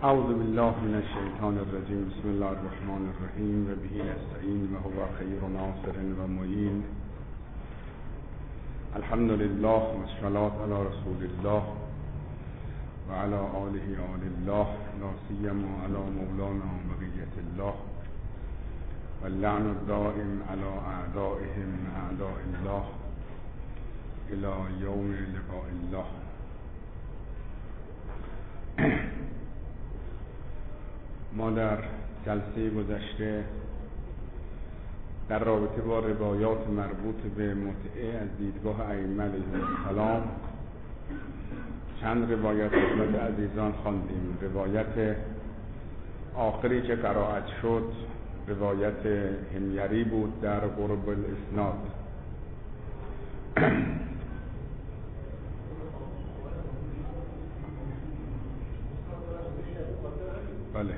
اعوذ بالله من الشیطان الرجیم. بسم الله الرحمن الرحیم و به نستعین و هو خیر ناصر و معین. الحمد لله و الصلاة علی رسول الله و علی آله آل الله، لا سیما علی مولانا بقیة الله و اللعن الدائم علی اعدائهم اعداء الله الی یوم لقاء الله. ما در جلسه گذشته در رابطه با روایات مربوط به متعه از دیدگاه ائمه علیهم السلام چند روایت خدمت عزیزان خواندیم. روایت آخری که قرائت شد روایت حمیری بود در قرب الاسناد. بله،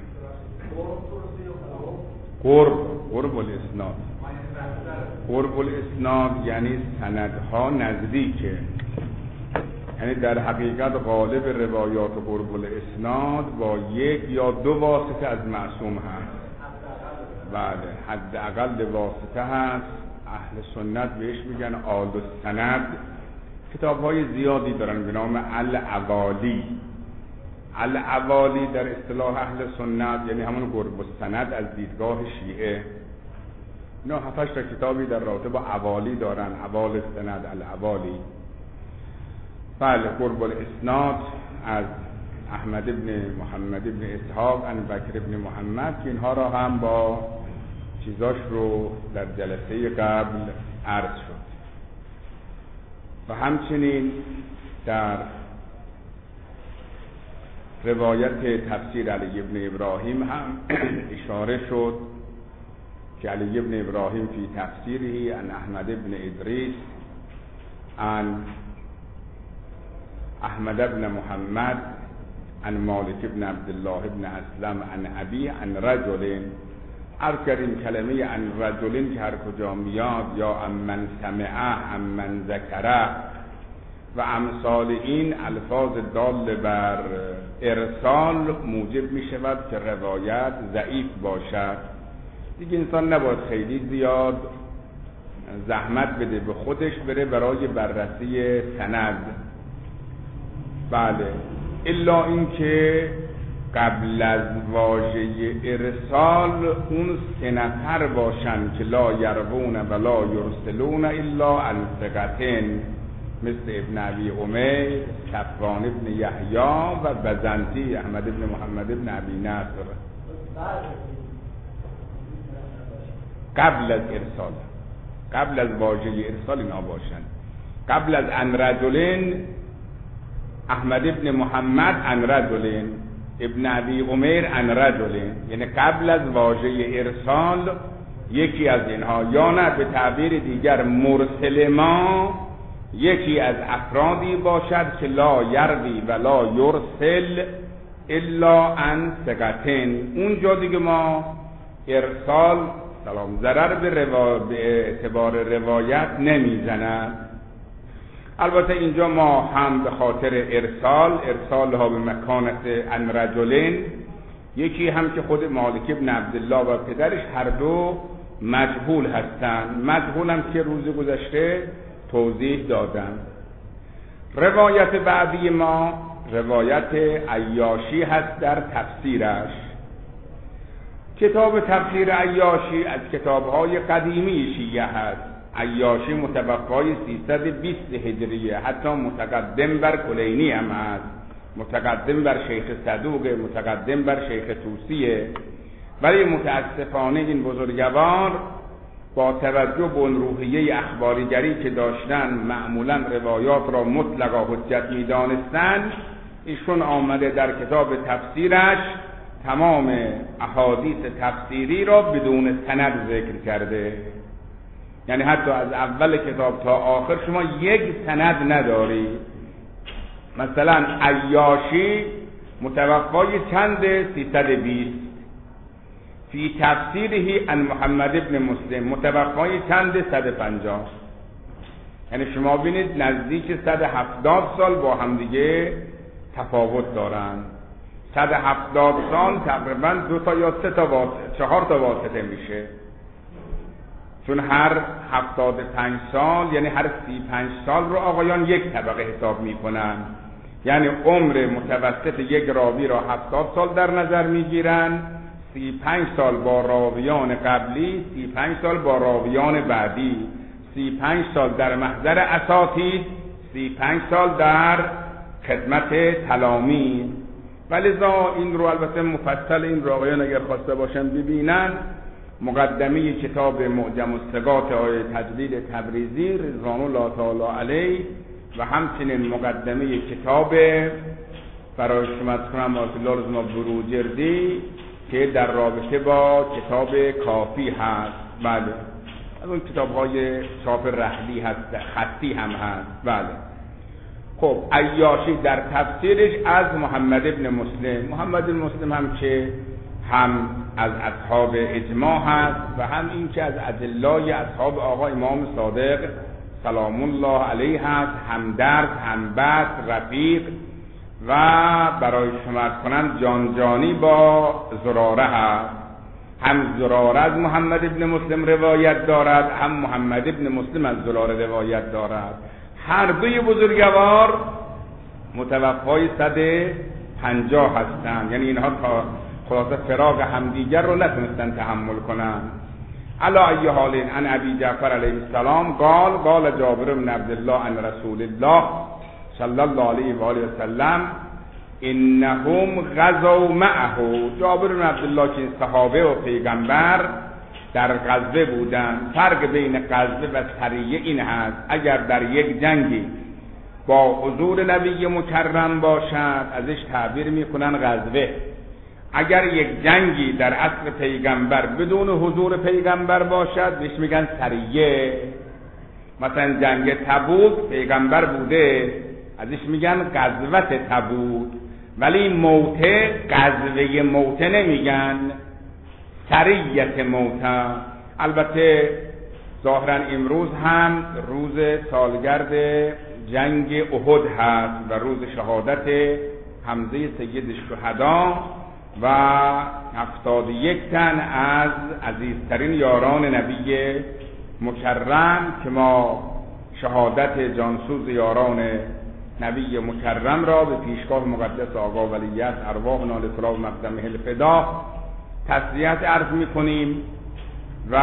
قرب الاسناد. قرب الاسناد یعنی سندها نزدیکه، یعنی در حقیقت غالب روایات قرب الاسناد با یک یا دو واسطه از معصوم هست. بله، حداقل واسطه هست. اهل سنت بهش میگن آل السند. کتاب‌های زیادی دارن به نام العوالی. العوالی در اصطلاح اهل سنت یعنی همون قرب السند از دیدگاه شیعه. اینا 7-8 تا کتابی در رابطه با عوالی دارن، عوال السند، العوالی. بله، قرب الاسناد از احمد ابن محمد ابن اسحاق عن بکر ابن محمد که اینها را هم با چیزاش رو در جلسه قبل عرض شد. و همچنین در روایت تفسیر علی ابن ابراهیم هم اشاره شد که علی ابن ابراهیم فی تفسیره عن احمد ابن ادریس عن احمد ابن محمد عن مالک ابن عبدالله ابن اسلم عن ابی عن رجل. عرض کردیم کلمه عن رجل که هر کجا میاد یا امن سمعه، امن ذکره و امثال این الفاظ دال بر ارسال موجب می شود که روایت ضعیف باشد. دیگه انسان نباید خیلی زیاد زحمت بده به خودش بره برای بررسی سند. بله، الا اینکه قبل از واژه ارسال اون 3 نفر باشن که لا یروون و لا یرسلون الا عن ثقتین، مثل ابن ابی امیر، صفوان ابن یحیی و بزنتی احمد ابن محمد ابن ابی نصر. قبل از ارسال، قبل از واژه ارسال اینا باشن. قبل از ان رجلین احمد ابن محمد ان رجلین، ابن ابی امیر ان رجلین، یعنی قبل از واژه ارسال یکی از اینها، یا نه به تعبیر دیگر مرسل ما یکی از افرادی باشد که لا یروی و لا یرسل الا عن ثقتین. اونجا دیگه ما ارسال سلام ضرر به اعتبار روایت نمیزند. البته اینجا ما هم به خاطر ارسال ها به مکانت ان رجلین، یکی هم که خود مالک ابن عبدالله و پدرش هر دو مجهول هستند. مجهول هم که روز گذشته توضیح دادم. روایت بعدی ما روایت عیاشی هست در تفسیرش. کتاب تفسیر عیاشی از کتاب‌های قدیمی شیعه هست. عیاشی متوفای 320 هجریه، حتی متقدم بر کلینی هم هست، متقدم بر شیخ صدوق، متقدم بر شیخ طوسیه. ولی متاسفانه این بزرگوار با توجه به اون روحیه اخباریگری که داشتن معمولا روایات را مطلقا حجت می‌دانستند، ایشون آمده در کتاب تفسیرش تمام احادیث تفسیری را بدون سند ذکر کرده. یعنی حتی از اول کتاب تا آخر شما یک سند نداری. مثلا عیاشی متوفای چند 320 فی تفسیره عن محمد ابن مسلم متوفای چند 150. یعنی شما بینید نزدیک 170 سال با همدیگه تفاوت دارن. 170 سال تقریبا 2 تا یا 3 تا 4 تا واسطه میشه، چون هر 75 سال یعنی هر 35 سال رو آقایان یک طبقه حساب میکنن، یعنی عمر متوسط یک راوی را 70 سال در نظر میگیرن، 35 سال با راویان قبلی، 35 سال با راویان بعدی، 35 سال در محضر اساتید، 35 سال در خدمت تلامید. ولذا این رو البته مفصل این راویان اگر خواسته باشن ببینن، مقدمه کتاب معجم الثقات آقای تجلیل تبریزی رضوان الله تعالی علیه و همچنین مقدمه کتاب برای شما کنم آسیلا رزما بروجردی که در رابطه با کتاب کافی هست. بله، از اون کتاب های چاپ رحلی هست، خطی هم هست. بله. خب عیاشی در تفسیرش از محمد ابن مسلم هم که هم از اصحاب اجماع هست و هم این که از ادلای اصحاب آقا امام صادق سلام الله علیه هست، هم درس، هم بحث، رفیق و برای شما کنند جانجانی با زراره هست. هم زراره از محمد ابن مسلم روایت دارد، هم محمد ابن مسلم از زراره روایت دارد. هر دوی بزرگوار متوفای 150 هستند، یعنی اینها تا خلاصه فراق همدیگر رو نتونستن تحمل کنن. علا ای حال عن ابی جعفر علیه السلام قال جابر بن عبدالله عن رسول الله صلی الله علیه و آله و سلم انهم غزوا معه. جابر بن عبدالله که صحابه و پیغمبر در غزوه بودن. فرق بین غزوه و سریه این هست، اگر در یک جنگی با حضور نبی مکرم باشد ازش تعبیر میکنن غزوه. اگر یک جنگی در عصر پیغمبر بدون حضور پیغمبر باشد بهش میگن سریه. مثلا جنگ تبوک پیغمبر بوده ازش میگن غزوه تبوک، ولی موته غزوه موته نمیگن، سریت موته. البته ظاهرا امروز هم روز سالگرد جنگ احد هست و روز شهادت حمزه سید الشهدا و 71 تن از عزیزترین یاران نبی مکرم که ما شهادت جانسوز یاران نبی مکرم را به پیشگاه مقدس آقا ولیعصر ارواحنا لتراب مقدمه الفدا تسلیت عرض میکنیم و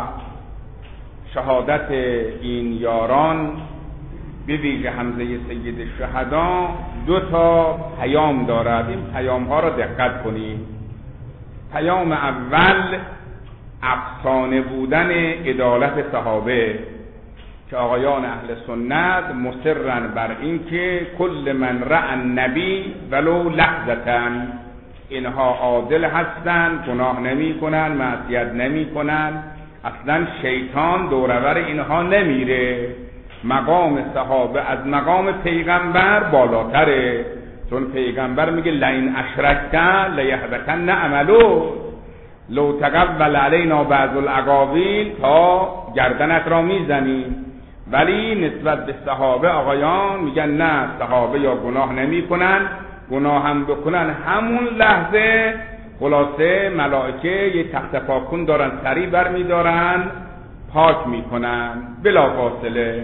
شهادت این یاران به ویژه حمزه سید الشهدا 2 تا پیام دارد. این پیام ها را دقت کنید. پیام اول افسانه بودن عدالت صحابه که آقایان اهل سنت مصرن بر این که کل من رأى النبی ولو لحظةً، اینها عادل هستند، گناه نمی کنن، معصیت نمی کنن، اصلا شیطان دورور اینها نمیره. مقام صحابه از مقام پیغمبر بالاتره، چون پیغمبر میگه لئن اشرکت لیحبطن عملک لو تقول علینا بعض الاقاویل، تا گردنت را میزنیم. ولی نسبت به صحابه آقایان میگن نه، صحابه یا گناه نمی کنن، گناه هم بکنن همون لحظه خلاصه ملائکه یه تخت پاکون دارن سری بر میدارن پاک میکنن بلا فاصله.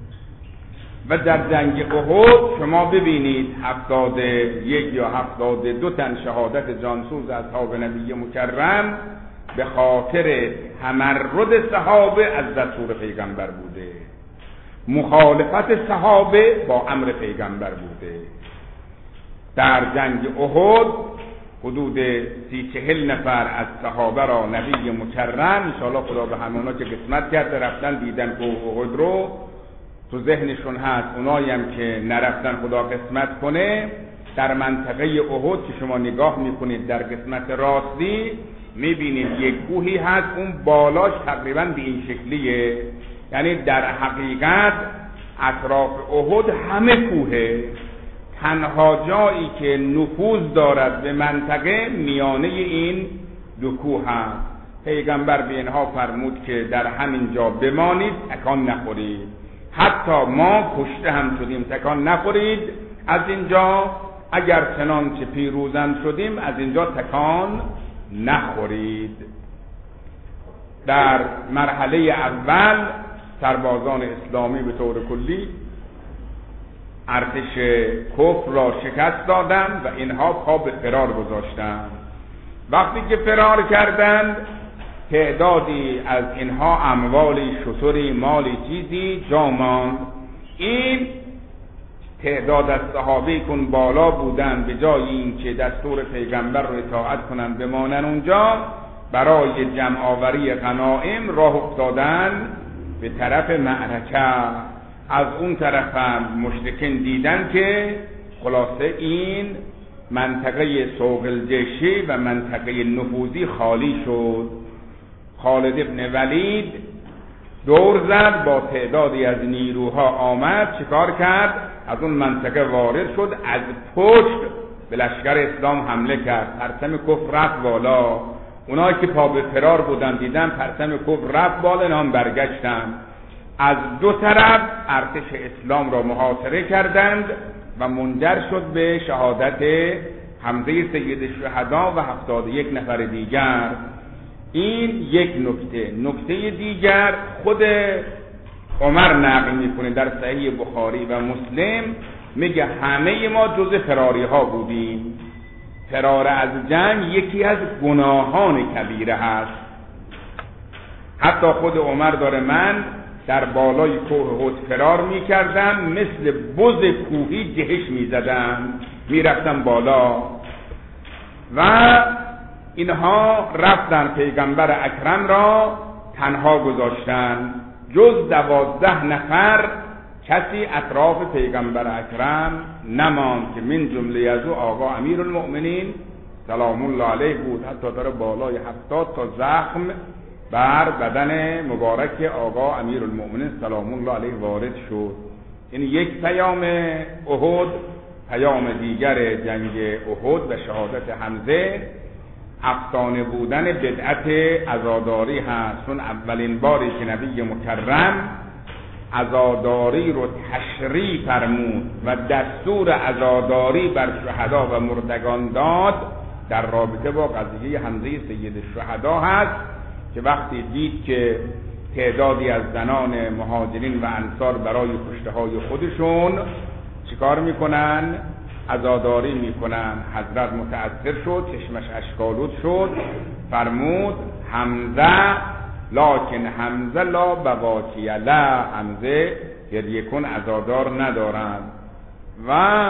و در جنگ احد شما ببینید 71 یا 72 تن شهادت جانسوز اصحاب نبی مکرم به خاطر تمرد صحابه از دستور پیغمبر بوده، مخالفت صحابه با امر پیغمبر بوده. در جنگ احد حدود 30-40 نفر از صحابه را نبی مکرم انشاءالله خدا به همونا که قسمت کرده رفتن دیدن که احد رو تو ذهنشون هست، اونایی هم که نرفتن خدا قسمت کنه. در منطقه احد که شما نگاه میکنید در قسمت راستی میبینید یک کوهی هست، اون بالاش تقریبا به این شکلیه، یعنی در حقیقت اطراف احد همه کوهه. تنها جایی که نفوذ دارد به منطقه میانه این 2 کوه هست. پیغمبر به اینها فرمود که در همین جا بمانید، تکان نخورید، حتی ما کشته هم شدیم تکان نخورید از اینجا، اگر چنانچه پیروزند شدیم از اینجا تکان نخورید. در مرحله اول سربازان اسلامی به طور کلی ارتش کفر را شکست دادند و اینها پا به فرار گذاشتند. وقتی که فرار کردند تعدادی از اینها اموالی، شتری، مالی، چیزی جا ماند. این تعداد از صحابه کن بالا بودند، به جای اینکه دستور پیغمبر رو اطاعت کنند بمانن اونجا، برای جمع آوری غنایم راه افتادن به طرف معرکه. از اون طرف هم مشرکین دیدن که خلاصه این منطقه سوق الجیشی و منطقه نفوذی خالی شد. خالد ابن ولید دور زد، با تعدادی از نیروها آمد، چیکار کرد؟ از اون منطقه وارد شد، از پشت به لشکر اسلام حمله کرد. پرچم کفر رفت بالا. اونایی که پا به فرار بودن دیدن پرچم کفر رفت بالا، نام برگشتن. از دو طرف ارتش اسلام را محاصره کردند و منجر شد به شهادت حمزه سید الشهدا و 71 نفر دیگر. این یک نکته. نکته دیگر خود عمر نقل میکنه در صحیح بخاری و مسلم، میگه همه ما جز فراری ها بودیم. فرار از جنگ یکی از گناهان کبیره هست. حتی خود عمر داره، من در بالای کوه احد فرار میکردم، مثل بز کوهی جهش میزدم، میرفتم بالا. و اینها رفتن پیغمبر اکرم را تنها گذاشتن. جز 12 نفر کسی اطراف پیغمبر اکرم نماند که من جمله از او آقا امیرالمؤمنین سلام الله علیه بود. حتی در بالای 70 تا زخم بر بدن مبارک آقا امیرالمؤمنین سلام الله علیه وارد شد. این یک پیام احد. پیام دیگر جنگ احد و شهادت حمزه افسانه بودن بدعت عزاداری هست. چون اولین باری که نبی مکرم عزاداری رو تشریع فرمود و دستور عزاداری بر شهدا و مردگان داد، در رابطه با قضیه حمزه سید الشهدا هست که وقتی دید که تعدادی از زنان مهاجرین و انصار برای کشته‌های خودشون چیکار میکنن؟ عزاداری میکنن. حضرت متأثر شد، چشمش اشک‌آلود شد، فرمود حمزه لکن حمزه لا بواکی له، حمزه گریه کن عزادار ندارند. و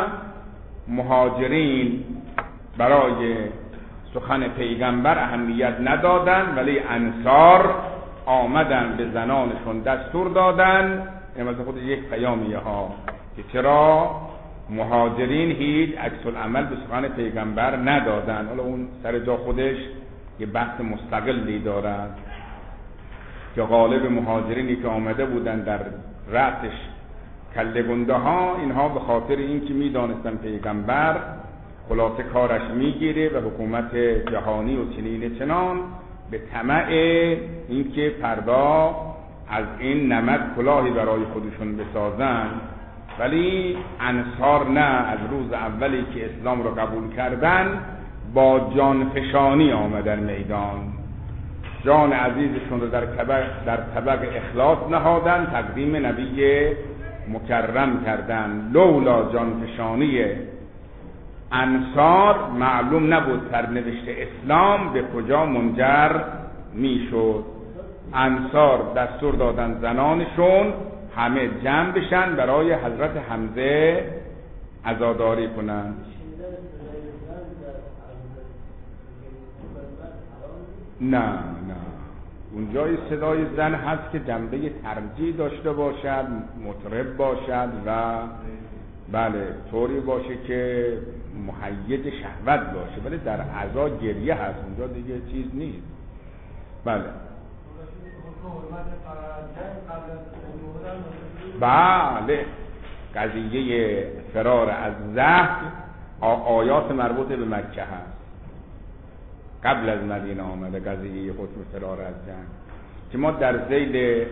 مهاجرین برای سخن پیغمبر اهمیت ندادن، ولی انصار آمدن به زنانشون دستور دادن. این مثل خود یک پیامیه ها که چرا مهاجرین هیچ عکس العمل به سخن پیغمبر ندادن. حالا اون سر جا خودش یه بحث مستقلی دارد که غالب مهاجرینی که آمده بودن در رأسش کله گنده ها، اینها به خاطر این که میدانستن پیغمبر خلاصه کارش میگیره و حکومت جهانی و چنین چنان، به طمع اینکه فردا از این نمد کلاهی برای خودشون بسازن. ولی انصار نه، از روز اولی که اسلام رو قبول کردن با جانفشانی آمدن میدان، جان عزیزشون رو در طبق اخلاص نهادن، تقدیم نبی مکرم کردن. لولا جانفشانی انصار معلوم نبود سرنوشت اسلام به کجا منجر میشد. انصار دستور دادن زنانشون همه جمع بشن برای حضرت حمزه عزاداری کنن. نه اونجای صدای زن هست که جنبه ترجیح داشته باشد، مطرب باشد و بله طوری باشه که محید شهوت باشه، ولی در عزا گریه هست، اونجا دیگه چیز نیست. بله بله قضیه فرار از زهر آیات مربوط به مکه هست، قبل از مدینه آمده قضیه حکم فرار از جنگ که ما در ذیل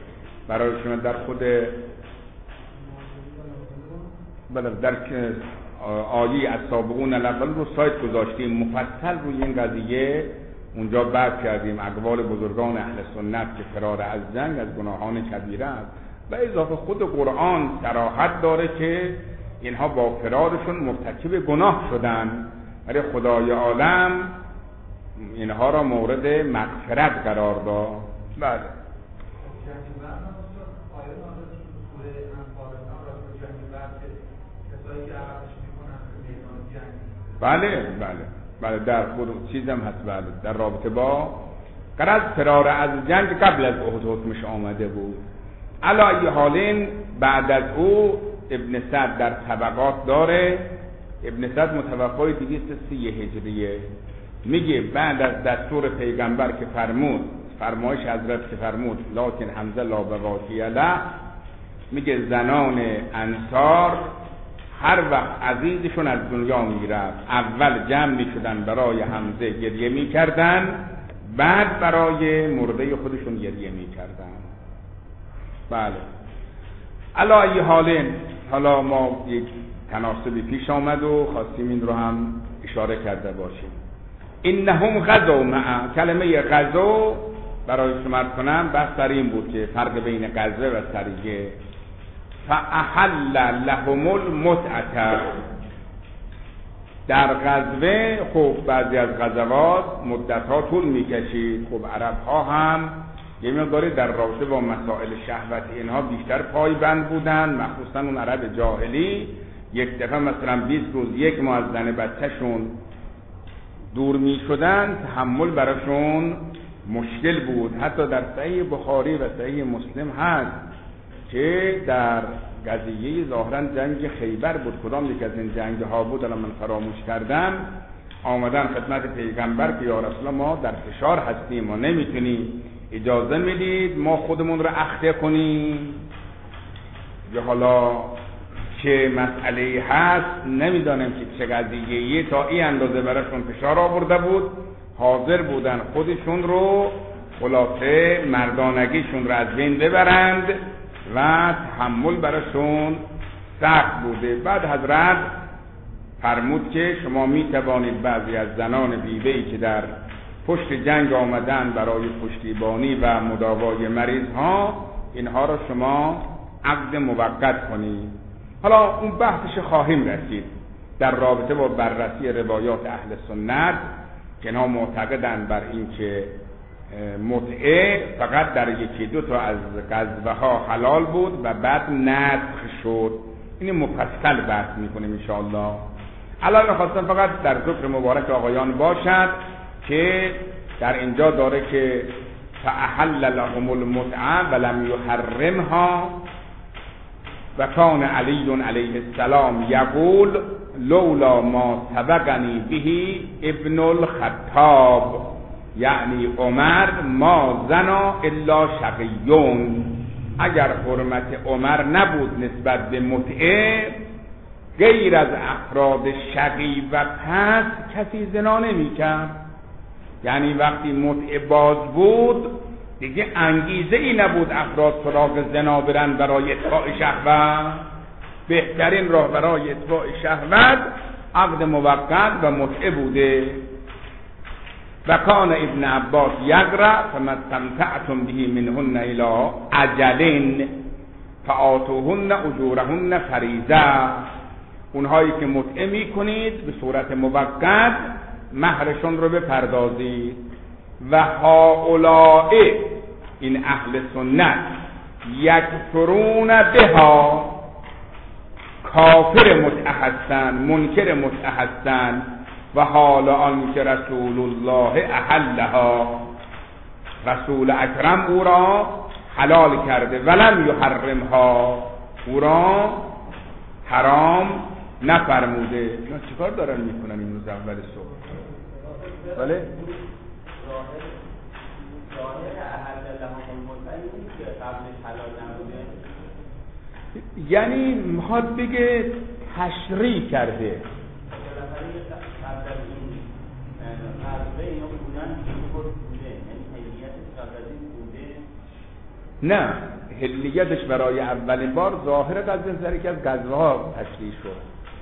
برای شما در خود بله در آیه السابقون الاول رو سایت گذاشتیم، مفصل روی این قضیه اونجا بحث کردیم، اقوال بزرگان اهل سنت که فرار از جنگ از گناهان کبیره است و اضافه خود قرآن صراحت داره که اینها با فرارشون مرتکب گناه شدن، ولی خدای عالم اینها را مورد مغفرت قرار داد. بله بله در خود چیزم هست، بله در رابطه با قرض فرار از جنگ قبل از احد حکمش آمده بود. علی ای حالین بعد از او ابن سعد در طبقات داره، ابن سعد متوفای 230 هجریه، میگه بعد از دستور پیغمبر که فرمود، فرمایش حضرت که فرمود لکن حمزه لا بواکی له، میگه زنان انصار هر وقت عزیزشون از دنیا میرفت اول جمع میشدن برای حمزه گریه میکردن، بعد برای مرده خودشون گریه میکردن. بله علی ای حالین، حالا ما یک تناسبی پیش آمد و خواستیم این رو هم اشاره کرده باشیم. انهم غزوا معه، کلمه غزو برای شما کنم بحث در این بود که فرق بین غزوه و سریه. فاحل لهم المتعه، در غزوه خب بعضی از غزوات مدت‌ها طول میکشید، خب عرب‌ها هم یه مقداری در رابطه با مسائل شهوتی اینها بیشتر پایبند بودن، مخصوصا اون عرب جاهلی. یک دفعه مثلا 20 روز یک ماه از زن بچه‌شون دور می شدن، تحمل براشون مشکل بود. حتی در صحیح بخاری و صحیح مسلم هست که در قضیه ظاهرا جنگ خیبر بود، کدام یک از این جنگ ها بود الان من فراموش کردم، آمدن خدمت پیغمبر که یا رسول الله ما در فشار هستیم، ما نمیتونیم، اجازه میدید ما خودمون رو اخته کنیم یا حالا چه مسئله هست نمیدانم که چه قضیه‌ای، تا این اندازه براشون فشار آورده بود، حاضر بودن خودشون رو خلاصه مردانگیشون رو از بین ببرند و تحمل براشون سخت بوده. بعد حضرت فرمود که شما می توانید بعضی از زنان بیوه‌ای که در پشت جنگ آمدن برای پشتیبانی و مداوای مریض ها، اینها را شما عقد موقت کنید. حالا اون بحثش خواهیم رسید در رابطه با بررسی روایات اهل سنت که اینها معتقدند بر این که متعه فقط در یکی دو تا از غزوه ها حلال بود و بعد نسخ شد. این مفصل بحث میکنیم ان شاء الله. الان خواستم فقط در ذکر مبارک آقایان باشد که در اینجا داره که فاحل لهم المتعه ولم یحرمها و کان علی علیه السلام یقول لولا ما سبقنی به ابن الخطاب، یعنی عمر ما زنا الا شقیون، اگر حرمت عمر نبود نسبت به متعه غیر از افراد شقی و پس کسی زنا نمی کرد. یعنی وقتی متعه باز بود دیگه انگیزه ای نبود افراد سراغ زنا برن برای اطفاء شهوت. بهترین راه برای اطفاء شهوت عقد موقت و متعه بوده. و کان ابن عباس یقرأ فما استمتعتم به منهن الی اجل فآتوهن اجورهن فریضه، اونهایی که متعه میکنید به صورت موقت مهرشون رو بپردازید. و هؤلاء این اهل سنت یکفرون بها، کافر متعه هستن، منکر متعه هستن. و حال آن که رسول الله احلها، رسول اکرم او را حلال کرده، ولم یحرمها، او را حرام نفرموده. اینا چیکار دارن میکنن این روز اول صبح؟ بله یعنی میخواد بگه تشریح کرده. نه، حلیتش برای اولین بار ظاهر غزوه در یکی از غزوه ها تشریح شد.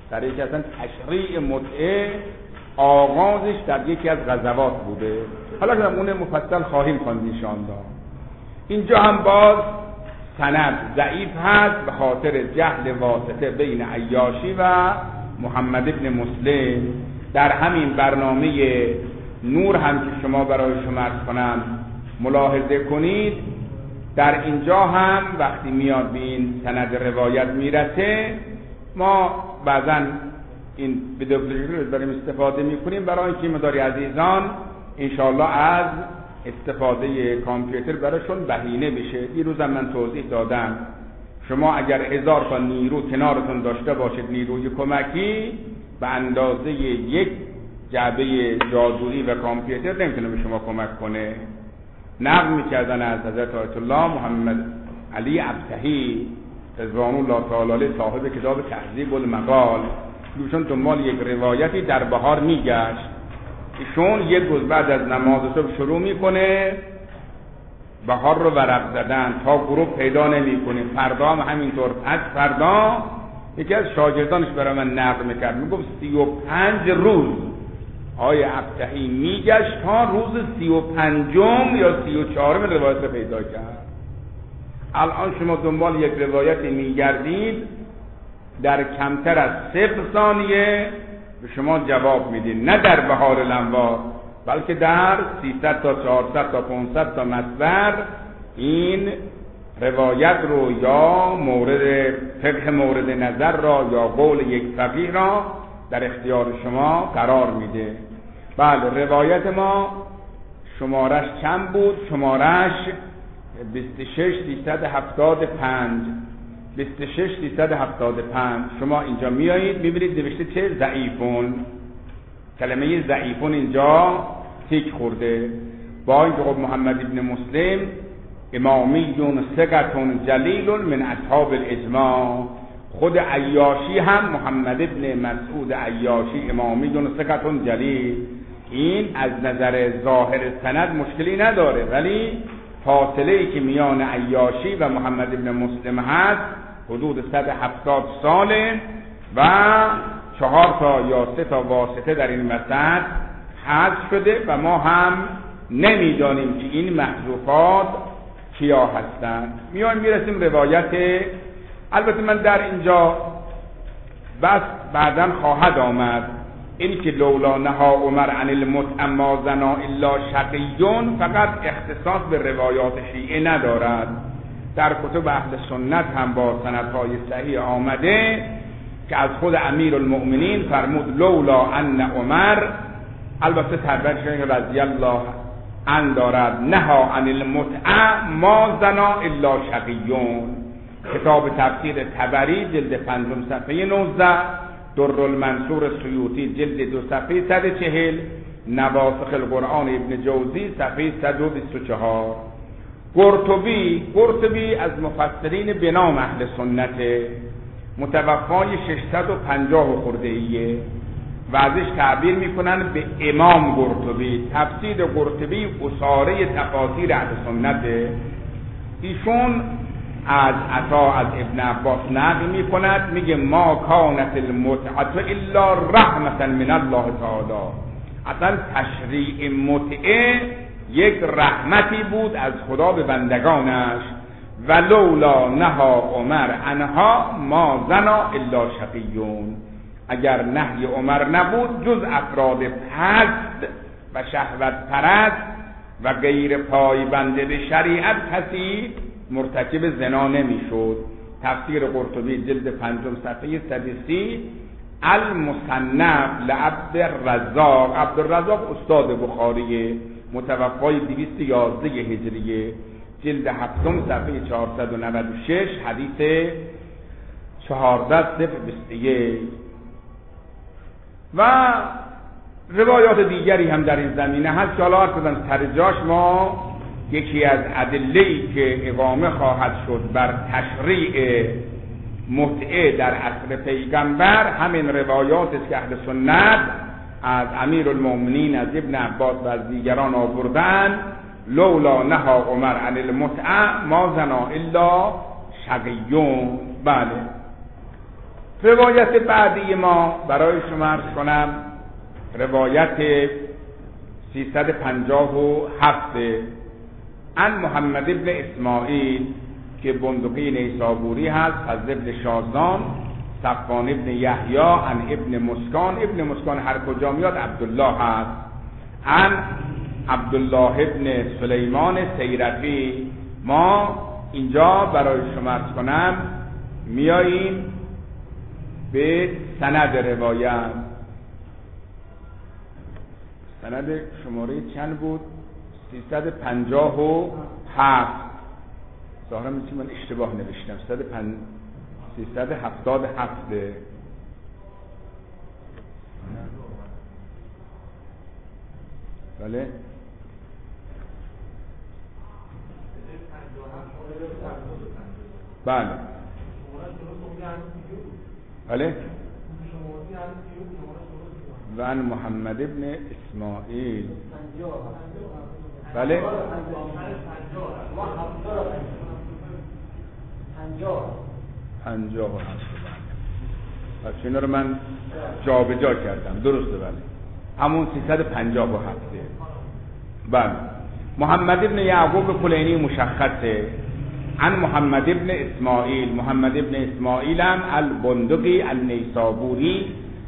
در یکی اصلا تشریع متعه آغازش در یکی از غزوات بوده. حالا که نمونه مفصل خواهیم خواند ان شاء الله. اینجا هم باز سند ضعیف هست به خاطر جهل واسطه بین عیاشی و محمد ابن مسلم. در همین برنامه نور هم که شما برای شما عرض کنم ملاحظه کنید، در اینجا هم وقتی میاد به این سند روایت میرسه، ما بعضا این ویدیوگرافی رو داریم استفاده میکنیم برای اینکه مداری عزیزان انشاءالله از استفاده کامپیوتر براشون بهینه بشه. دیروز هم من توضیح دادم شما اگر 1000 تا نیرو کنارتون داشته باشید، نیروی کمکی به اندازه یک جعبه جادویی و کامپیوتر نمیتونه به شما کمک کنه. نقل میکردن از حضرت آیت الله محمد علی ابطحی رضوان الله تعالی علیه صاحب کتاب تهذیب المقال، ایشون دنبال یک روایتی در بهار میگشت. ایشون یک روز بعد از نماز صبح شروع میکنه بهار رو ورق زدن تا غروب پیدا نمیکنه. فردا هم همینطور. پس فردا یکی از شاگردانش برای من نقل میکرد، میگفت 35 روز آقای ابطحی میگشت تا روز 35م یا 34م روایت رو پیدا کرد. الان شما دنبال یک روایتی میگردید، در کمتر از 0 ثانیه به شما جواب میدین، نه در بهار الانوار بلکه در 300 تا 400 تا 500 تا مصدر این روایت رو یا مورد فقه مورد نظر را یا قول یک فقیه را در اختیار شما قرار میده. بله، روایت ما شمارش چند بود؟ شمارش 26375. 26375. شما اینجا میایید میبینید نوشته چه؟ ضعیفون. کلمه ضعیفون اینجا تیک خورده. با اینکه خب محمد ابن مسلم امامیون ثقتون جلیل من اصحاب الاجماع، خود عیاشی هم محمد ابن مسعود عیاشی امامیون ثقتون جلیل، این از نظر ظاهر سند مشکلی نداره، ولی فاصله‌ای که میان عیاشی و محمد ابن مسلم هست حدود 170 ساله و 4 تا یا 3 تا واسطه در این وسط حذف شده و ما هم نمیدانیم که این محذوفات کیا هستند. میرسیم روایت. البته من در اینجا بس بعداً خواهد آمد این که لولا نها عمر عن المتع ما زنا الا شقیون فقط اختصاص به روایات شیعه ندارد، در کتب اهل سنت هم با سندهای صحیح آمده که از خود امیرالمؤمنین فرمود لولا ان عمر، البته ترجمه رضی الله عنه دارد، نها عن المتع ما زنا الا شقیون. کتاب تفسیر طبری جلد 5 صفحه 19، در المنصور سیوطی جلد 2 صفحه 140، نواسخ القرآن ابن جوزی صفحه 124. قرطبی از مفسرین به نام اهل سنت، متوفای 650 خورده‌ایه و ازش تعبیر میکنن به امام قرطبی. تفسیر قرطبی اساره تفاسیر اهل سنته. ایشون از عطا از ابن عباس نقل میکند، میگه ما کانت المتعه الا رحمتا من الله تعالی، اصلا تشریع متعه یک رحمتی بود از خدا به بندگانش. و لولا نها عمر عنها ما زنا الا شقیون، اگر نهی عمر نبود جز افراد پست و شهوت پرست و غیر پایبنده به شریعت کسی مرتکب زنا نمیشد. تفسیر قرطبی جلد 5 صفحه 130. المصنف لعبدالرزاق، عبدالرزاق استاد بخاری، متوفای 211 هجریه، جلد 7 صفحه 496، حدیث 1421. و روایات دیگری هم در این زمینه هست که حالا ترجاش ما یکی از ادله‌ای که اقامه خواهد شد بر تشریع متعه در عصر پیغمبر همین روایات است که اهل سنت از امیرالمؤمنین از ابن عباس و از دیگران آوردن. لولا نها عمر عن المتعه ما زنا الا شقیون. بله، روایت بعدی ما برای شما عرض کنم روایت 357 عن محمد ابن اسماعیل که بندقی نیسابوری هست، فضل ابن شازان، صفوان ابن یحیی، عن ابن مسکان هر کجا میاد عبدالله هست، عن عبدالله ابن سلیمان سیرفی. ما اینجا برای شما عرض کنم میاییم به سند روایت. سند شماره چند بود؟ 357. ظاهرا میشه من اشتباه نوشتم. 377. بله بله بله. و عن محمد ابن اسماعیل. بله 50. پس اینا رو من جا به جا کردم. درسته بله، همون 357. بله. محمد ابن یعقوب کلینی مشخصه. عن محمد ابن اسماعیل. محمد ابن اسماعیل هم البندقی النیسابوری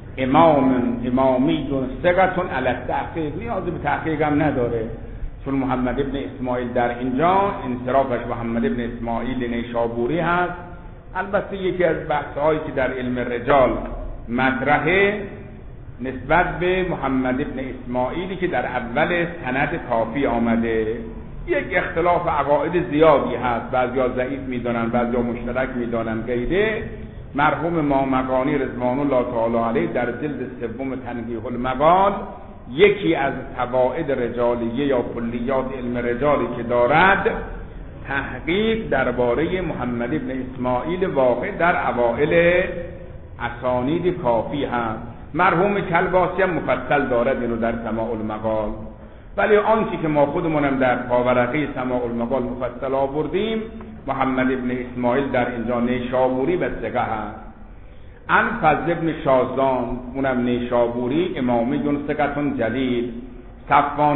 امامی ثقة علی التحقیق. نیاز به تحقیق هم نداره، چون محمد ابن اسماعیل در اینجا انصرافش محمد ابن اسماعیل نیسابوری هست. البته یکی از بحث‌هایی که در علم رجال مطرحه نسبت به محمد ابن اسماعیلی که در اول سند کافی آمده یک اختلاف عقاید زیادی هست. بعضیا ضعیف میدانن، بعضیا مشترک میدانن. غیره مرحوم مامقانی رضوان الله تعالی علیه در جلد 3 تنقیح المقال یکی از فواید رجالیه یا کلیات علم رجالی که دارد تحقیق درباره محمد ابن اسماعیل واقع در اوائل اسانید کافی هست. مرحوم کلباسی هم مفصل دارد اینو در سماع المقال. ولی آنچه که ما خودمونم در پاورقی سماع المقال مفصل آوردیم محمد ابن اسماعیل در اینجا نیشابوری و ثقه هست. عن فضل ابن شازان، اونم نیشابوری امامی ثقة جلیل. صفوان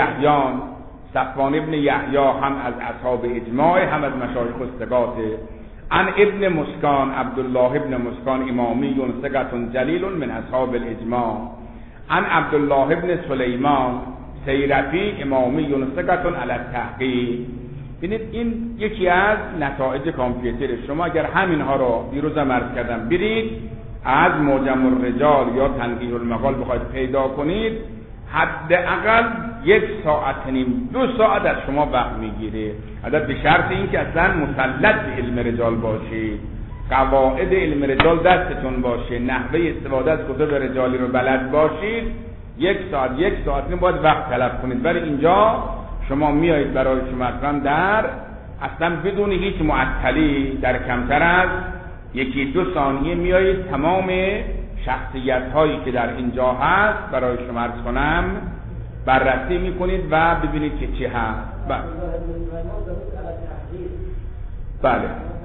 ابن یحیی هم از اصحاب اجماع، هم از مشایخ الثقاته. عن ابن مسکان، عبدالله ابن مسکان امامی ثقة جلیل من اصحاب الاجماع. عن عبدالله ابن سلیمان سیرفی امامی ثقة علی التحقیق. ببینید این یکی از نتایج کامپیوتر. شما اگر همینها رو دیروزم عرض کردم برید از معجم الرجال یا تنقیح المقال بخواید پیدا کنید، حداقل 1 ساعت و نیم 2 ساعت از شما وقت میگیره. البته به شرط اینکه اصلا مسلط به علم رجال باشید، قواعد علم رجال دستتون باشه، نحوه استفاده از کتب رجالی رو بلد باشید. 1 ساعت نیم باید وقت طلب کنید. ولی اینجا شما میایید برای شما اصلا بدون هیچ معطلی در کمتر از 1-2 ثانیه میایید تمام شخصیت هایی که در اینجا هست برای شما عرض کنم بررسی میکنید و ببینید که چی هست. بله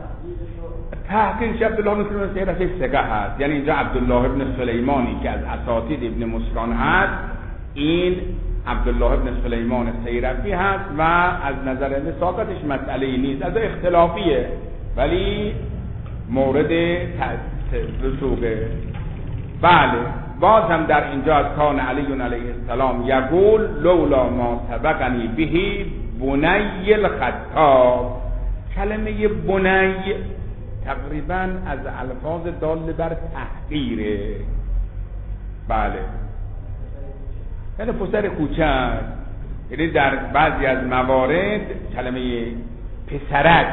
تحقیق عبدالله بن سلیمان سیرفی ثقه هست. یعنی اینجا عبدالله ابن سلیمانی که از اساتید ابن مسکان هست، این عبدالله ابن سلیمان سیرفی هست و از نظر نساقتش مسئله نیست، از اختلافیه ولی مورد رسوبه. بله باز هم در اینجا از کان علی علیه السلام یقول لولا ما سبقنی بهی بنی الخطاب. کلمه بنی تقریبا از الفاظ دال بر تحقیره. بله یعنی پسر کوچک. یعنی در بعضی از موارد کلمه پسرک،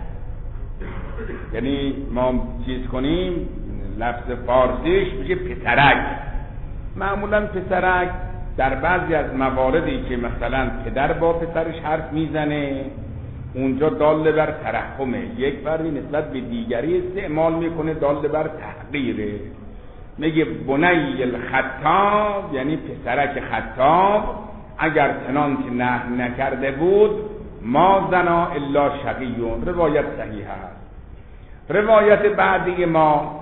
یعنی ما چیز کنیم لفظ فارسیش میشه پسرک. معمولا پسرک در بعضی از مواردی که مثلا پدر با پسرش حرف میزنه اونجا دال بر ترحمه، یک فردی نسبت به دیگری استعمال میکنه دال بر تحقیره. میگه بنی الخطاب یعنی پسرک خطاب اگر چنان که نه نکرده بود ما زنا الا شقیون. روایت صحیح است. روایت بعدی ما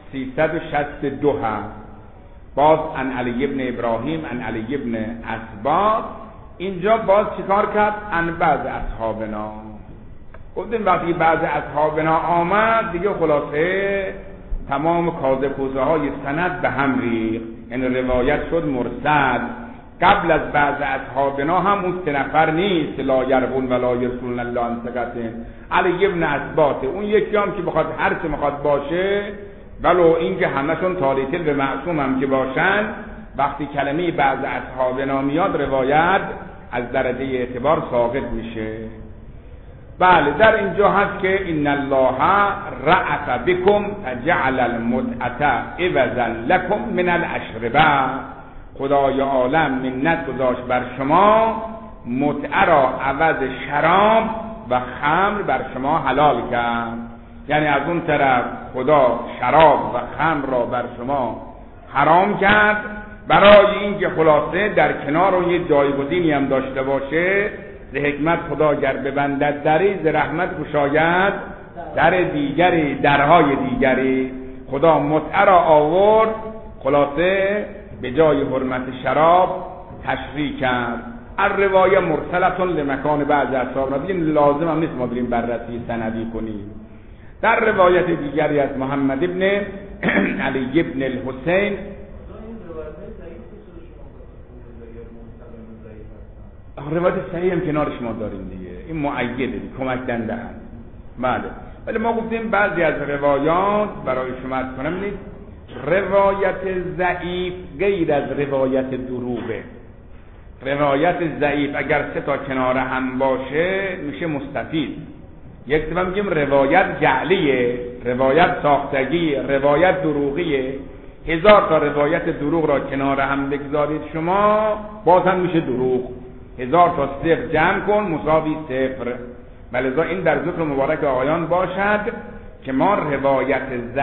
362 هست. باز عن علی ابن ابراهیم عن علی ابن اسباط. اینجا باز چیکار کرد؟ عن بعض اصحابنا. گفتیم وقتی بعض اصحابنا آمد دیگه خلاصه تمام کاذب کوزه های سند به هم ریخت، یعنی روایت شد مرسل. قبل از بعض اصحابنا هم اون 3 نفر نیست، لا یربون ولا یرسلون الله عن ثقتهم، علی ابن اسباط. اون یکی هم که بخواد هر چه میخواد باشه، ولو اینکه همشون تالیتل به معصوم هم که باشن، وقتی کلمه بعض اصحابنا میاد روایت از درجه اعتبار ساقط میشه. بله در اینجا هست که ان الله رأف بكم فجعل المتعة عوضا لكم من الاشربه. خدای عالم منت گذاشت بر شما، متعه را عوض شراب و خمر بر شما حلال کرد. یعنی از اون طرف خدا شراب و خمر را بر شما حرام کرد برای اینکه خلاصه در کنار اون یه جایگزینی هم داشته باشه. ز حکمت خدا گر ببندد دری، ز رحمت گشاید در دیگری، درهای دیگری. خدا متعه را آورد خلاصه به جای حرمت شراب تشریح کرد. الروایه مرسلتون لمکان بعض اصحابنا. دیگه لازم هم نیست ما بریم بررسی سندی کنیم. در روایت دیگری از محمد ابن علی ابن الحسین، روایت صحیح هم کنار شما داریم دیگه، این مؤیده، کمک دنده هست. بله ولی ما گفتیم بعضی از روایات برای شما عرض کنم نیست، روایت ضعیف غیر از روایت دروغه. روایت ضعیف اگر 3 تا کنار هم باشه میشه مستفید. یک دفعه میگیم روایت جعلیه، روایت ساختگی، روایت دروغیه. 1000 تا روایت دروغ را کنار هم بگذارید شما باز هم میشه دروغ. 1000 تا 0 جمع کن مساوی 0. ولذا این در ذکر مبارک آقایان باشد که ما روایت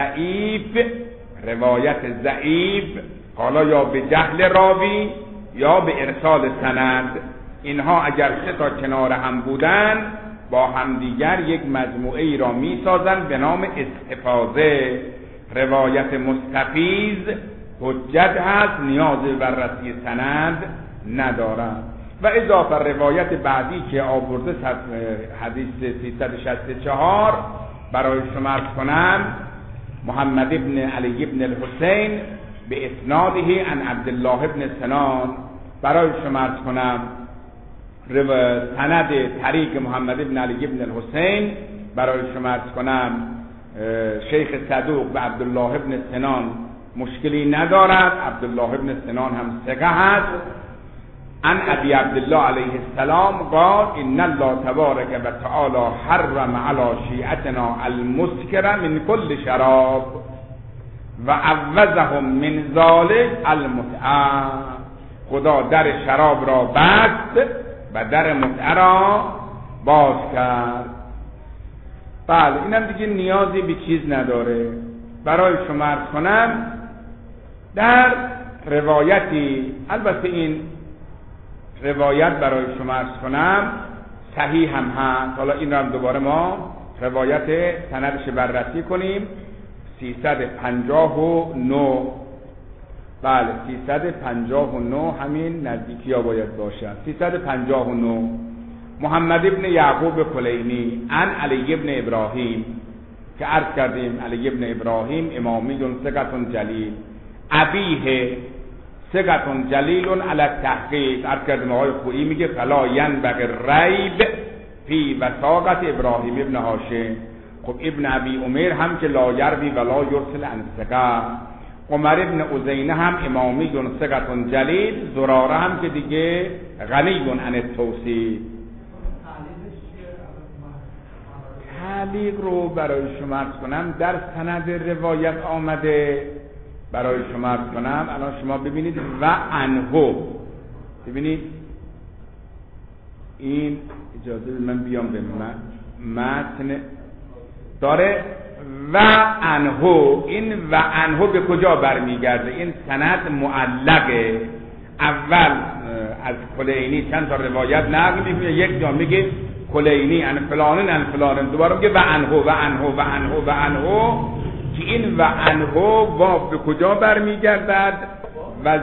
ضعیف حالا یا به جهل راوی یا به ارسال سند، اینها اگر 3 تا کنار هم بودن با همدیگر یک مجموعه ای را می سازند به نام استفاضه. روایت مستفیض حجت هست، نیاز به بررسی سند ندارد. و اضافه روایت بعدی که آورده حدیث 364 برای شما عرض کنم، محمد ابن علی ابن الحسین به اسناده عن عبدالله ابن سنان. برای شما عرض کنم سند طریق محمد ابن علی ابن الحسین برای شما عرض کنم شیخ صدوق به عبدالله ابن سنان مشکلی ندارد. عبدالله ابن سنان هم ثقه هست. عن ابی عبدالله علیه السلام قال ان الله تبارک و تعالی حرم علی شیعتنا المسکر من کل شراب و عوضهم من ذلك المتعه. خدا در شراب را بست و در متعه را باز کرد. بله اینم دیگه نیازی به چیز نداره. برای شما عرض کنم در روایتی، البته این روایت برای شما عرض کنم صحیح هم هست. حالا این رو هم دوباره ما روایت سندش بررسی کنیم. 359 بله 359 همین نزدیکی ها باید باشد. 359 محمد ابن یعقوب کلینی عن علی ابن ابراهیم که عرض کردیم علی ابن ابراهیم امامی ثقة جلیل، ابیه ثقة جلیل علی التحقیق. عرض کردیم آقای خویی میگه فلا ینبغی الریب فی وثاقة ابراهیم ابن هاشم. خب ابن ابی عمر هم که لا یروی ولا یرسل عن ثقه. عمر ابن عزینه هم امامی ثقة جلیل. زراره هم که دیگه غنی عن التوصیف. تعلیق رو برای شما عرض کنم در سند روایت آمده. برای شما عرض کنم الان شما ببینید و انهو، ببینید این اجازه من بیام به متن داره و انهو. این و انهو به کجا برمیگرده؟ این سند معلقه. اول از کلینی چند تا روایت نقل میکنه، یک جا میگه کلینی ان فلان ان فلان، دوباره میگه و انهو و انهو و انهو و انهو که این و عنه واو به کجا برمیگردد و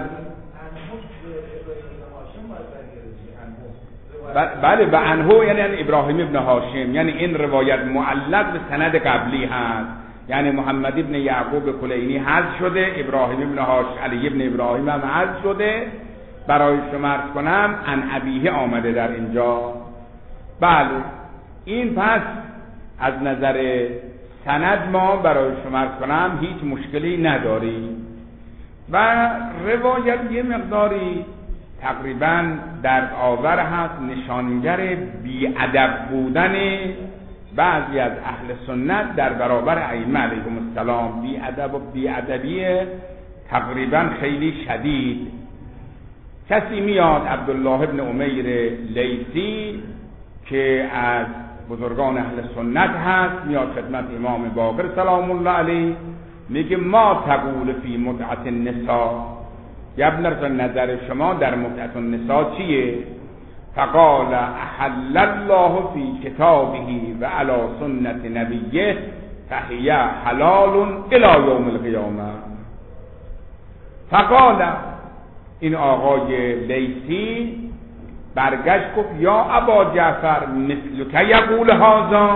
بله و عنه یعنی ابراهیم ابن هاشم، یعنی این روایت معلق به سند قبلی هست، یعنی محمد ابن یعقوب کلینی حذف شده، ابراهیم ابن هاشم علی ابن ابراهیم هم حذف شده. برای شما عرض کنم عن ابیه آمده در اینجا. بله این پس از نظر سند ما برای شما عرض کنم هیچ مشکلی نداریم و روایت یه مقداری تقریبا درد آور هست، نشانگر بی‌ادب بودن بعضی از اهل سنت در برابر ائمه علیهم السلام، بی‌ادبی تقریبا خیلی شدید. کسی میاد عبدالله ابن امیر لیثی که از بزرگان اهل سنت هست، میاد خدمت امام باقر سلام الله علیه، میگه ما تقول فی متعة النساء، ابن نظر شما در متعة النساء چیه؟ فقال احل الله فی کتابه و علی سنت نبیه فهی حلال الی یوم القیامه. فقال این آقای لیثی برگشت گفت یا ابا جعفر مثلک یقول هذا،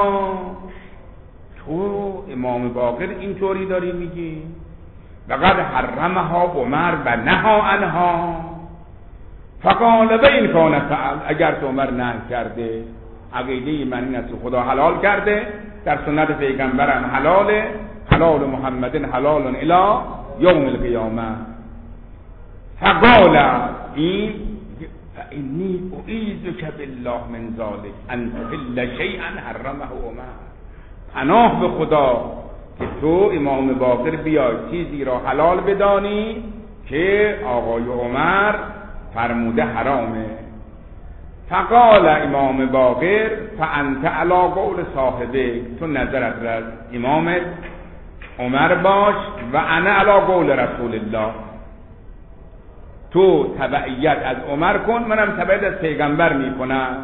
تو امام باقر اینطوری داری میگی؟ لقد حرمها عمر و نهی عنها. فقال و این کان فعل، اگر تو عمر نهی کرده، عقیده من این است خدا حلال کرده، در سنت پیغمبرم حلاله، حلال محمد حلال الی یوم القیامه. فقال این فإنی اعیذک بالله من ذلک ان تحل شیئا حرمه عمر، پناه به خدا که تو امام باقر بیای چیزی را حلال بدانی که آقای عمر فرموده حرامه. فقال امام باقر فانت علی قول صاحبه، تو نظرت را امامت عمر باش و انا علی قول رسول الله، تو تبعیت از عمر کن منم تبعیت از پیغمبر میکنم.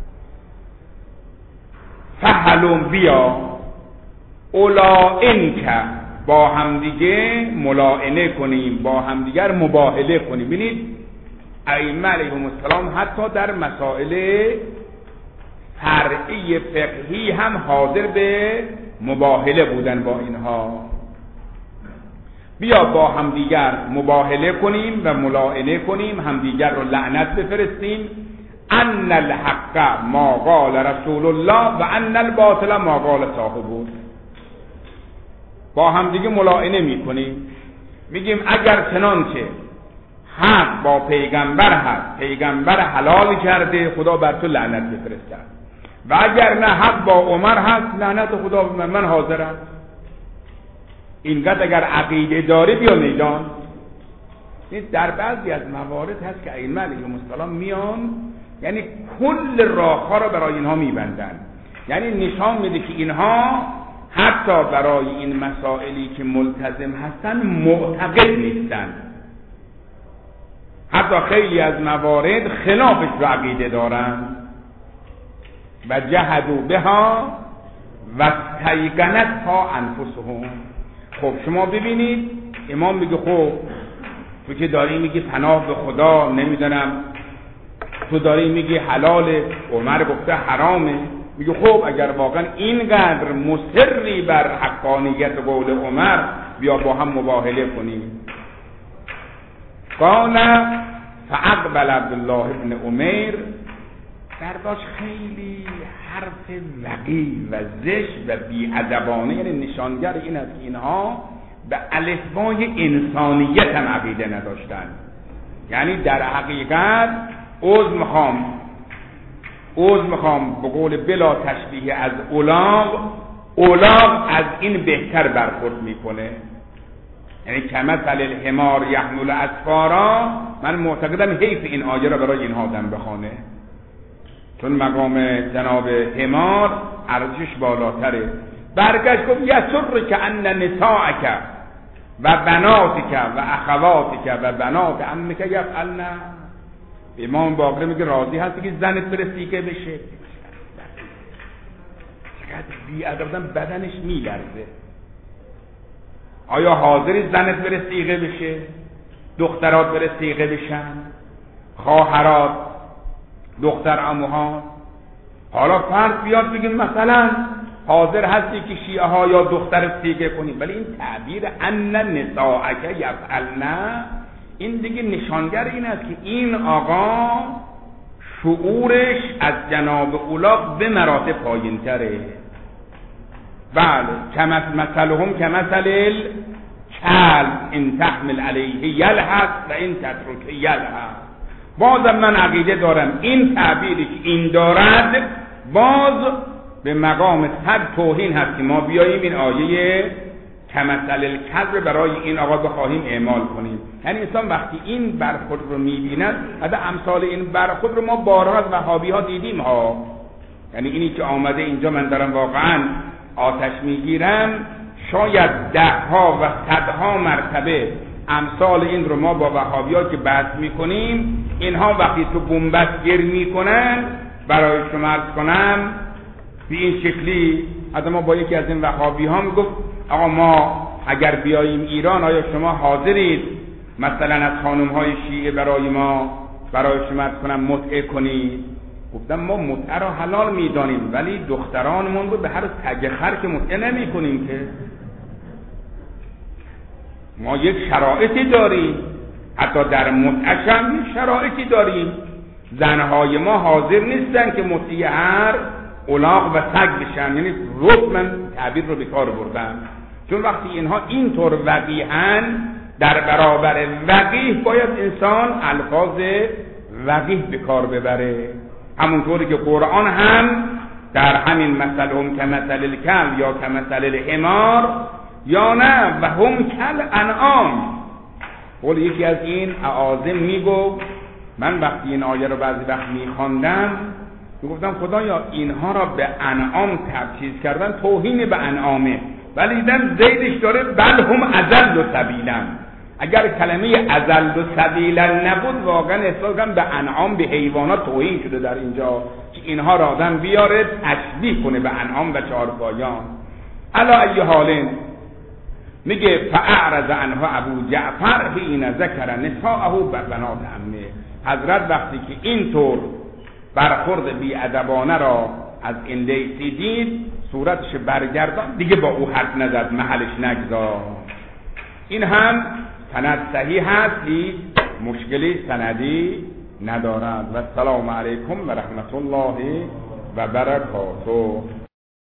فهلم بیا اولائنک، با همدیگه ملاعنه کنیم، با همدیگر مباهله کنیم. ببینید ائمه علیهم السلام حتی در مسائل فرعی فقهی هم حاضر به مباهله بودن با اینها. بیا با همدیگر مباهله کنیم و ملاعنه کنیم، همدیگر رو لعنت بفرستیم. ان الحق ما قال رسول الله و ان الباطل ما قال صاحبه. با همدیگه ملاعنه میکنیم، میگیم اگر چنانچه حق با پیغمبر هست، پیغمبر حلال کرده، خدا بر تو لعنت بفرستد، و اگر نه حق با عمر هست، لعنت خدا به من حاضرم. اینقدر اگر عقیده داری بیا میدان. در بعضی از موارد هست که ائمه علیهم السلام میان، یعنی کل راهها را برای اینها میبندن، یعنی نشان میده که اینها حتی برای این مسائلی که ملتزم هستن معتقد نیستن، حتی خیلی از موارد خلافش را عقیده دارن. و جهدوا بها و استیقنتها انفسهم. خب شما ببینید امام میگه خب تو که داری میگی پناه به خدا، نمیدونم تو داری میگی حلاله، عمر گفته حرامه، میگه خب اگر واقعا اینقدر مصری بر حقانیت قول عمر، بیا با هم مباهله کنیم. قال فاقبل عبدالله ابن امیر، درباش خیلی حرف وقیح و زشت و بی‌ادبانه، یعنی نشانگر این است که اینها به الفبای انسانیت هم عقیده نداشتن. یعنی در حقیقت عذر میخوام به قول بلا تشبیه از اولاغ از این بهتر برخورد میکنه. یعنی کمثل الحمار یحمل اسفارا، من معتقدم حیف این آیه را برای این آدم بخونه، چون مقام جناب حمار ارزشش بالاتره. برگشت گفت یسرک ان نساءک و بناتک و اخواتک و بنات عمک یفعلن. امام باقر میگه راضی هستی که زنت برسی که بشه؟ چقدر بی‌ادب، بدنش میلرزه. آیا حاضری زنت بره صیغه بشه، دخترات بره صیغه بشن، خواهرات، دختر عموها؟ حالا فرض بیاد بگیم مثلا حاضر هستی که شیعه ها یا دختر صیغه کنیم، ولی این تعبیر ان نساءک یفعلن، این دیگه نشانگر این است که این آقا شعورش از جناب اولا به مراتب پایین تره. بله، مثلهم کمثل الکلب ان تحمل علیه یلهث و ان تترکه یلهث. بازم من عقیده دارم این تعبیری که این دارد باز به مقام صد توهین هست که ما بیاییم این آیه کمثل الکلب برای این آقا بخواهیم اعمال کنیم. یعنی انسان وقتی این برخورد رو میبیند، حتی امثال این برخورد رو ما بارها از وهابی ها دیدیم ها. یعنی اینی که آمده اینجا من دارم واقعا آتش میگیرم، شاید دهها و صدها مرتبه امثال این رو ما با وهابی ها که بحث میکنیم، اینها وقتی تو بنبست گیر میکنن برای شما عرض کنم به این شکلی. حتی ما با یکی از این وهابی ها میگفت آقا ما اگر بیاییم ایران آیا شما حاضرید مثلا از خانم های شیعه برای شما عرض کنم متعه کنید؟ گفتم ما متعه را حلال میدانیم ولی دخترانمون رو به هر تگ خر که متعه نمی کنیم که. ما یک شرایطی داریم، حتی در متعه هم یک شرایطی داریم. زنهای ما حاضر نیستن که مطیع هر الاغ و سگ بشن. یعنی من تعبیر رو به کار بردم، چون وقتی اینها اینطور وقیحن در برابر وقیح باید انسان الفاظ وقیح به کار ببره، همونطوری که قرآن هم در همین مثلهم کمثل الکلب یا کمثل الحمار یا نه و هم کل انعام. قول یکی از این اعاظم میگفت من وقتی این آیه رو بعضی وقت میخواندم میگفتم خدایا اینها را به انعام تبعیض کردن، توهین به انعامه، ولی دیدم زیدش داره بل هم اضل سبیلا. اگر کلمه اضل سبیلا نبود واقعا احساس کنم به انعام، به حیوانات توهین شده در اینجا که اینها را آدم بیاره تشبیه کنه به انعام و چهارپایان. علا ای حالین میگه فاعرض عنه ابو جعفر حین ذکر نساءه بنات عمه. حضرت وقتی که اینطور برخورد بی‌ادبانه را از این لیثی دید صورتش برگردان، دیگه با او حرف نزد، محلش نگذاشت. این هم سند صحیح هست، هیچ مشکلی سندی ندارد. و السلام علیکم و رحمت الله و برکاته.